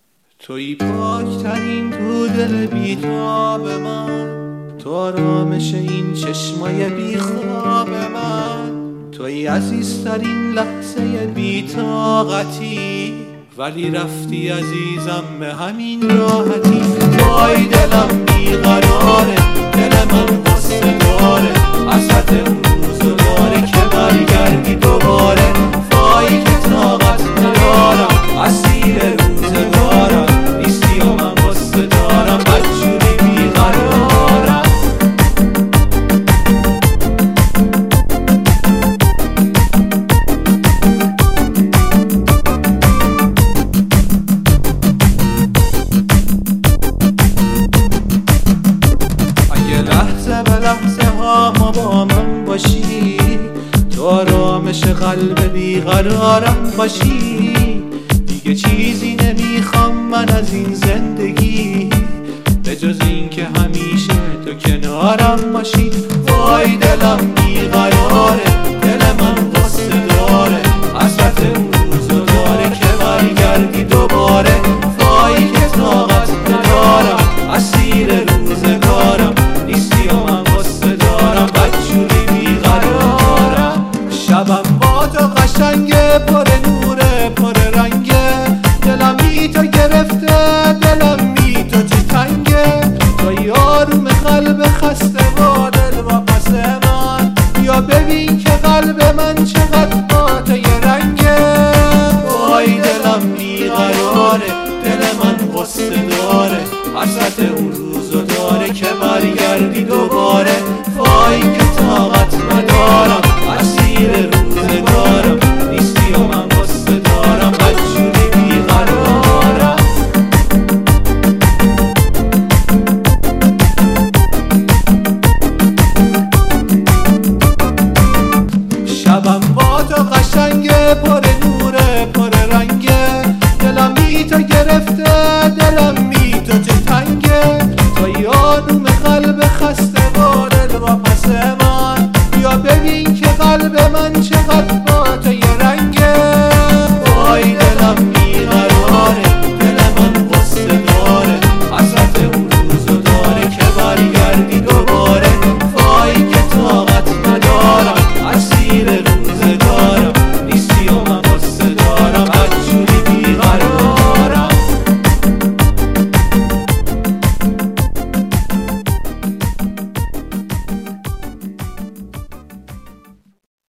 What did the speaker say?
تویی پاکترین تو دل بیتاب من، تو آرامش این چشمای بیخواب من، تویی عزیزترین لحظه بی‌طاقتی، ولی رفتی عزیزم به همین راحتی. وای دلم بیقراره، دل من غصه داره، حسرت اون روزو داره که برگردی دوباره. وای که طاقت ندارم، اسیر روزگارم نیستی و من غصه دارم، بدجوری بیقرارم. لحظه به لحظه ها ما با من باشی، تو آرامش قلب بیقرارم باشی. دیگه چیزی نمیخوام من از این زندگی، به جز این که همیشه تو کنارم باشی. وای دلم بیقراره، دل من غصه داره، حسرت اون روزو داره که برگردی دوباره. وای که طاقت ندارم، اسیر روزگارم نیستی و من غصه دارم، بدجوری بیقرارم. شبم با تو قشنگه، پر نوره پر رنگه، دلم بی تو گرفته، دلم بی تو تنگه. تو آروم قلب خسته با دل واپس من، یا ببین که قلب من چقدر با تو یه رنگه. وای دلم بیقراره، دل من غصه داره، حسرت اون روزو داره که برگردی دوباره. وای که طاقت ندارم، اسیر روزگارم نیستی و من غصه دارم، بدجوری بیقرارم. شبم با تو قشنگه، پر نوره پر رنگه، دلم بی تو گرفته،